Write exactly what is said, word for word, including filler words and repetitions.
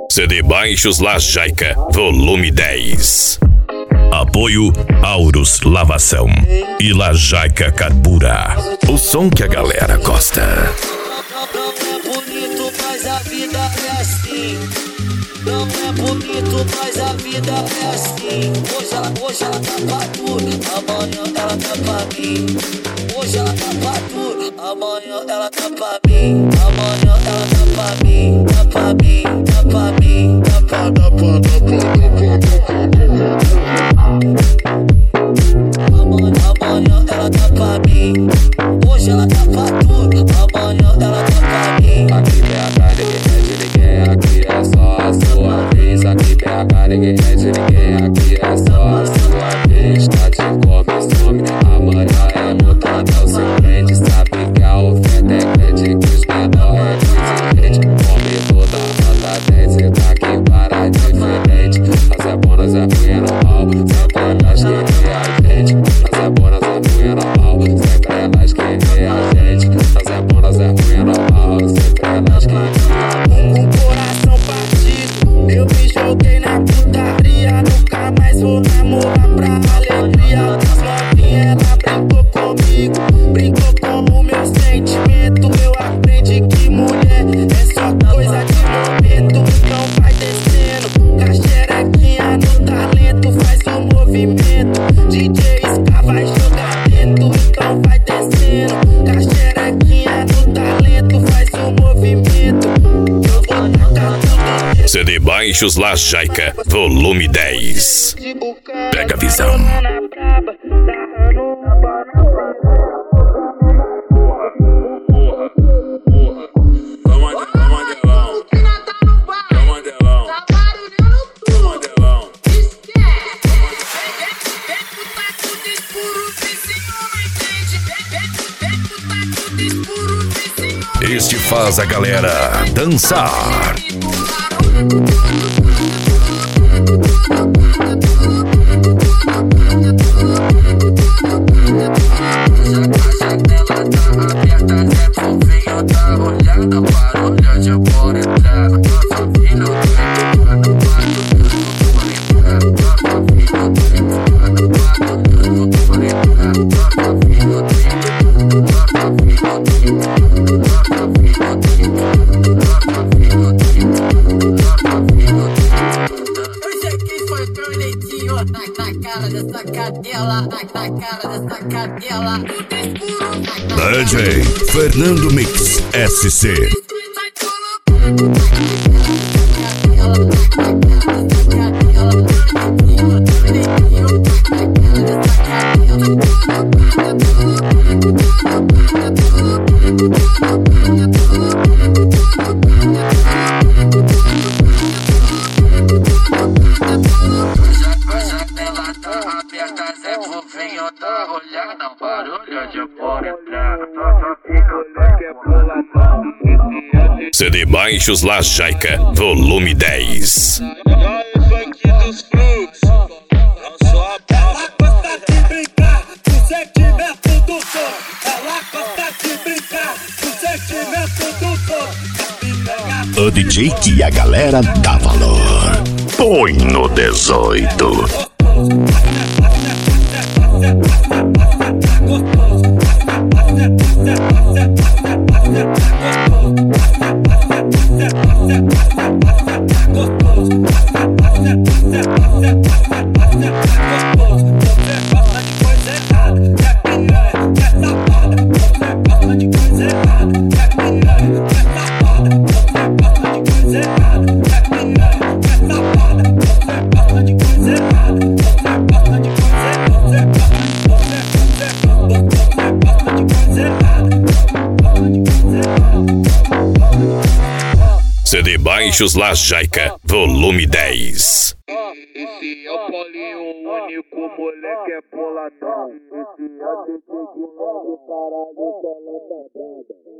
C D Baixos La Jaica, volume dez. Apoio Aurus Lavação e La Jaica Carbura. O som que a galera gosta. Não é bonito, mas a vida é assim. Não é bonito, mas a vida é assim. Hoje ela, hoje ela tá pra tudo, amanhã ela tá pra mim. Hoje ela tá pra tudo, amanhã ela tá pra mim. Amanhã ela tá pra mim, tá pra mim, tá pra mim, tá pra, tá pra, tá pra, tá pra. Amanhã, amanhã ela tá pra mim. Hoje ela tá pra tudo, amanhã ela tá pra mim. Aqui B H ninguém mede ninguém, aqui é só a sua vez. Aqui B H ninguém mede ninguém, aqui é só a sua vez. Tá de come, some, amanhã é outra, não se prende. Sabe que a oferta é grande, que os menores é exigente. Come toda a nota dez, e daqui para diferente. Nós é bom, nós é ruim, é normal, sempre é nós que vê a gente. Nós é bom, nós é ruim, é normal, sempre é nós que vê a gente. Nós é bom, nós é ruim, é normal, sempre é nós que vê a gente. Com o coração partido, eu me joguei na putaria. Nunca mais vou namorar pra alegria das novinhas. Ela brincou comigo, brincou com o meu sentimento. Eu aprendi que mulher é só coisa de momento. Então vai descendo, com a xerequinha no talento. Faz um movimento, D J Ska vai jogar dentro. Então vai descendo, com a xerequinha no talento. Faz um movimento, eu vou tacar tudo. C D Baixos La Jaica, volume dez. Pega a visão. Este faz a galera dançar. D J Fernando Mix S C. C D Baixos La Jaica, volume dez. Ela gosta de brincar com o sentimento do som. Ela gosta de brincar com o sentimento do som. O D J que a galera dá valor. Põe no dezoito. C D Baixos La Jaica, volume dez. Esse é o Paulinho, o único moleque é boladão. Esse é o D J Guilherme, caralho, que ela tá brava.